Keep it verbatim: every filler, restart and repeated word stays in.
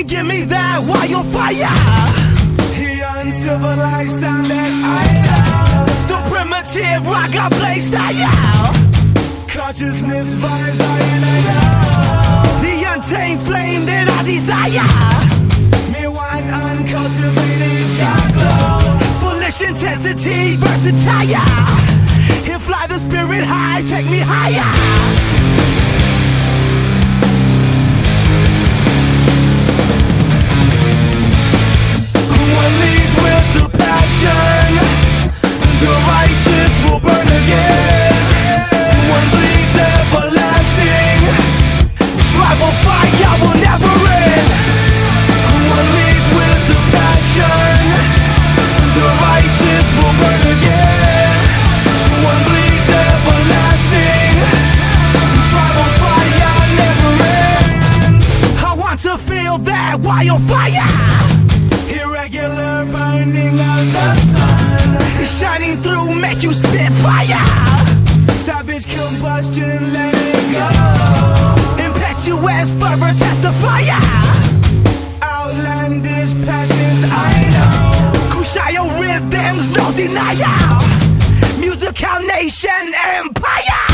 and give me that wildfire. The uncivilized sound that I love. The primitive rock I play style. Consciousness vibes I and I know. The untamed flame that I desire. Me one uncultivated chocolate. Foolish intensity, versatile. Here fly the spirit high, take me higher. One leads with the passion. The righteous will burn again. One bleeds everlasting. Tribal fire will never end. One leads with the passion. The righteous will burn again. One bleeds everlasting. Tribal fire never ends. I want to feel that wildfire. Irregular burning of the sun. Shining through, make you spit fire. Savage combustion, let it go. Impetuous fervor, testifier. Outlandish passions, I know. Crucial rhythms, no denial. Musical nation empire.